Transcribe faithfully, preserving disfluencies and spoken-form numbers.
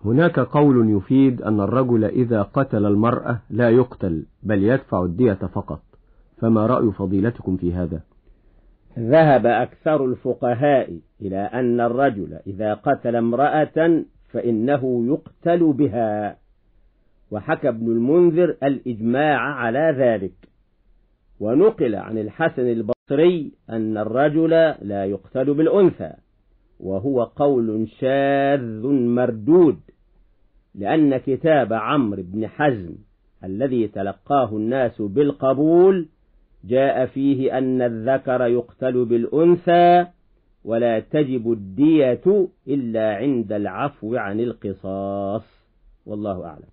هناك قول يفيد أن الرجل إذا قتل المرأة لا يقتل بل يدفع الدية فقط، فما رأي فضيلتكم في هذا؟ ذهب أكثر الفقهاء إلى أن الرجل إذا قتل امرأة فإنه يقتل بها، وحكى ابن المنذر الإجماع على ذلك، ونقل عن الحسن البصري أن الرجل لا يقتل بالأنثى، وهو قول شاذ مردود، لأن كتاب عمرو بن حزم الذي تلقاه الناس بالقبول جاء فيه أن الذكر يقتل بالأنثى ولا تجب الدية إلا عند العفو عن القصاص، والله أعلم.